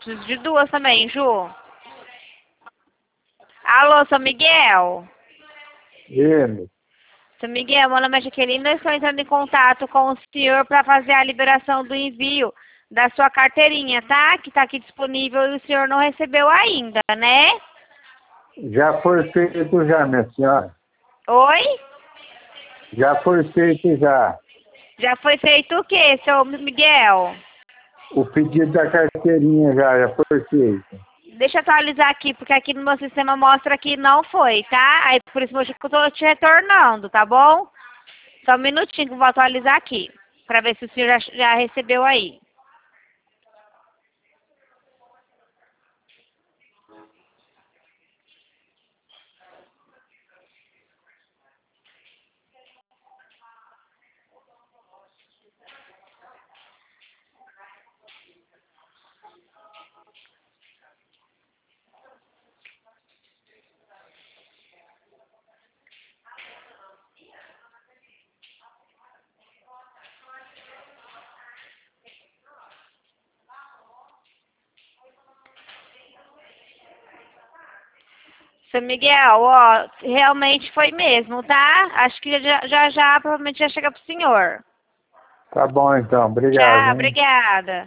Preciso de duas também, Ju. Alô, São Miguel? Ele. São Miguel, meu nome é Jaqueline. Eu estou entrando em contato com o senhor para fazer a liberação do envio da sua carteirinha, tá? Que está aqui disponível e o senhor não recebeu ainda, né? Já foi feito já, minha senhora. Oi? Já foi feito já. Já foi feito o quê, seu Miguel? O pedido da carteirinha já foi feito. Deixa eu atualizar aqui, porque aqui no meu sistema mostra que não foi, tá? Aí por isso que eu tô te retornando, tá bom? Só um minutinho que eu vou atualizar aqui, pra ver se o senhor já recebeu aí. Seu Miguel, ó, realmente foi mesmo, tá? Acho que já provavelmente já chega pro senhor. Tá bom então, obrigado, Tchau, hein? obrigada.